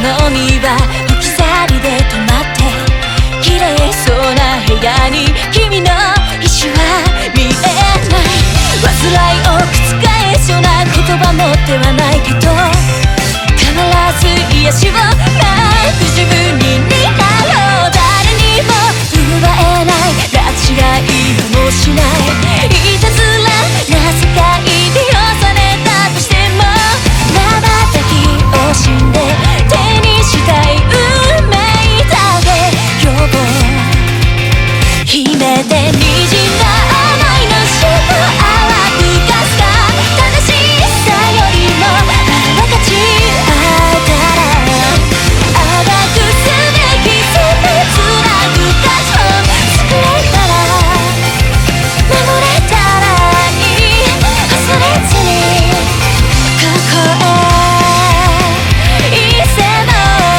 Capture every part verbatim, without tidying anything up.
の海は置き去りで止まって綺麗そうな部屋に君の意志は見えない。煩いを覆そうな言葉持ってはないけど必ず癒しをなく自分になろう。誰にも奪えない拉致が今もしないいたずらな世界利用されたとしても瞬きを死んで手にしたい運命だけ予防秘めてにじんだ想いの尻尾泡吹かすか正しさよりもあらかち会えたらあがくすべき全てつなぐ価値を救えたら守れたらいい恐れずにここへいせば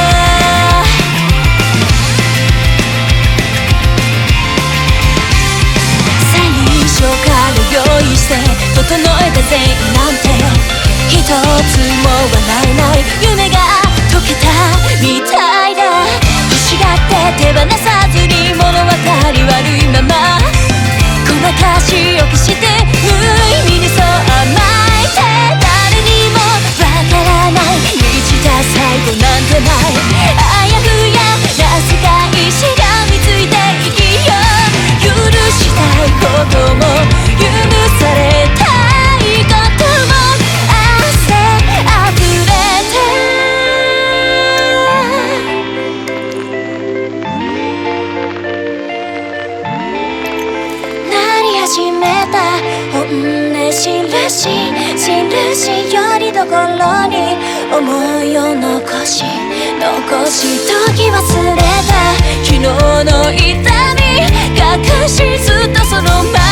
最初から用意して整えた善意なんて一つも笑えない夢が溶けたみたいだ。欲しがって手放さずに物分かり悪いままごまかしを消して無意味にそう甘えて誰にもわからない満ちた最後なんてないあやふやな世界しがみついて生きよう。許したいことも許されたいことも汗あふれてなり始めた本音印印よりどころに思いを残し残し時忘れた昨日の痛み隠しずっとその前